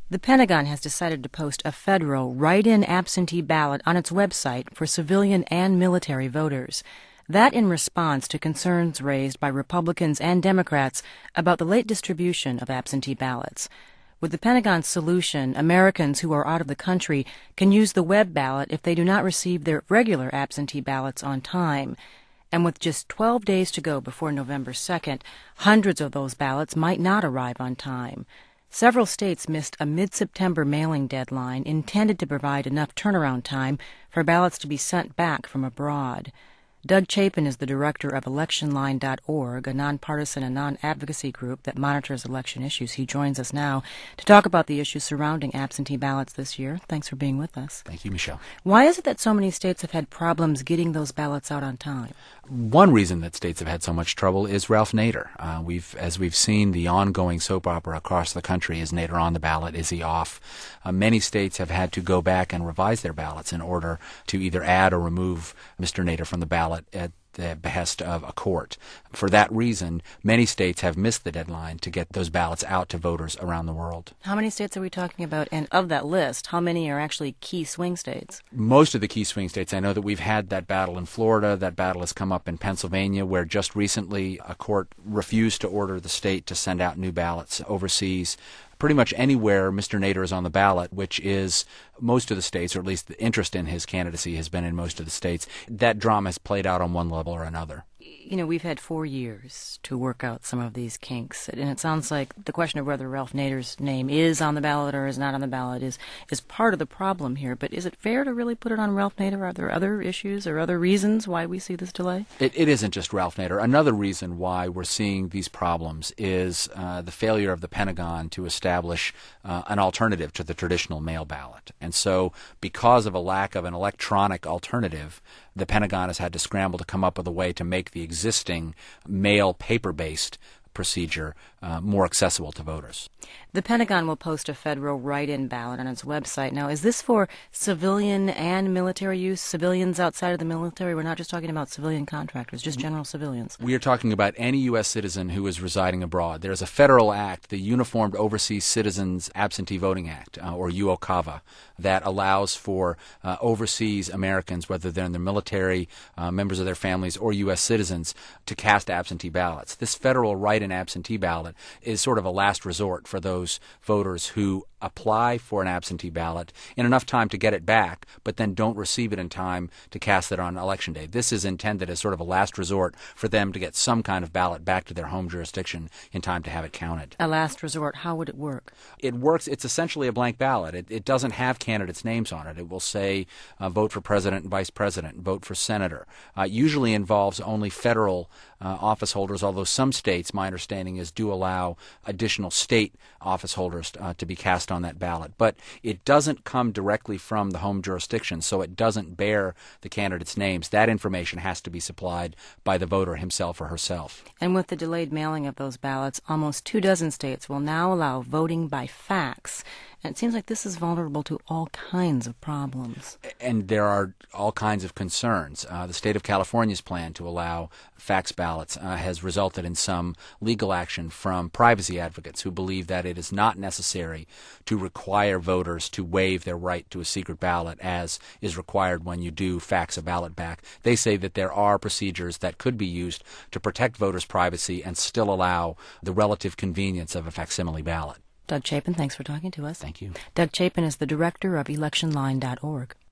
The Pentagon has decided to post a federal write-in absentee ballot on its website for civilian and military voters. That in response to concerns raised by Republicans and Democrats about the late distribution of absentee ballots. With the Pentagon's solution, Americans who are out of the country can use the web ballot if they do not receive their regular absentee ballots on time. And with just 12 days to go before November 2nd, hundreds of those ballots might not arrive on time. Several states missed a mid-September mailing deadline intended to provide enough turnaround time for ballots to be sent back from abroad. Doug Chapin is the director of ElectionLine.org, a nonpartisan and non-advocacy group that monitors election issues. He joins us now to talk about the issues surrounding absentee ballots this year. Thanks for being with us. Thank you, Michelle. Why is it that so many states have had problems getting those ballots out on time? One reason that states have had so much trouble is Ralph Nader. As we've seen the ongoing soap opera across the country, is Nader on the ballot? Is he off? Many states have had to go back and revise their ballots in order to either add or remove Mr. Nader from the ballot at the behest of a court. For that reason, many states have missed the deadline to get those ballots out to voters around the world. How many states are we talking about? And of that list, how many are actually key swing states? Most of the key swing states. I know that we've had that battle in Florida. That battle has come up in Pennsylvania, where just recently a court refused to order the state to send out new ballots overseas. Pretty much anywhere Mr. Nader is on the ballot, which is most of the states, or at least the interest in his candidacy has been in most of the states, that drama has played out on one level or another. You know, we've had 4 years to work out some of these kinks, and it sounds like the question of whether Ralph Nader's name is on the ballot or is not on the ballot is part of the problem here. But is it fair to really put it on Ralph Nader? Are there other issues or other reasons why we see this delay? It isn't just Ralph Nader. Another reason why we're seeing these problems is the failure of the Pentagon to establish an alternative to the traditional mail ballot. And so because of a lack of an electronic alternative, the Pentagon has had to scramble to come up with a way to make the existing mail paper-based procedure more accessible to voters. The Pentagon will post a federal write-in ballot on its website. Now, is this for civilian and military use, civilians outside of the military? We're not just talking about civilian contractors, just general civilians. We are talking about any U.S. citizen who is residing abroad. There's a federal act, the Uniformed Overseas Citizens Absentee Voting Act, or UOCAVA, that allows for overseas Americans, whether they're in the military, members of their families, or U.S. citizens, to cast absentee ballots. This federal write-in absentee ballot is sort of a last resort for those voters who apply for an absentee ballot in enough time to get it back, but then don't receive it in time to cast it on Election Day. This is intended as sort of a last resort for them to get some kind of ballot back to their home jurisdiction in time to have it counted. A last resort, how would it work? It works. It's essentially a blank ballot. It doesn't have candidates' names on it. It will say vote for president and vice president, vote for senator. It usually involves only federal office holders, although some states, my understanding is, do allow additional state office holders to be cast on that ballot. But it doesn't come directly from the home jurisdiction, so it doesn't bear the candidates' names. That information has to be supplied by the voter himself or herself. And with the delayed mailing of those ballots, almost 24 states will now allow voting by fax. And it seems like this is vulnerable to all kinds of problems. And there are all kinds of concerns. The state of California's plan to allow fax ballots has resulted in some legal action from privacy advocates who believe that it is not necessary to require voters to waive their right to a secret ballot as is required when you do fax a ballot back. They say that there are procedures that could be used to protect voters' privacy and still allow the relative convenience of a facsimile ballot. Doug Chapin, thanks for talking to us. Thank you. Doug Chapin is the director of ElectionLine.org.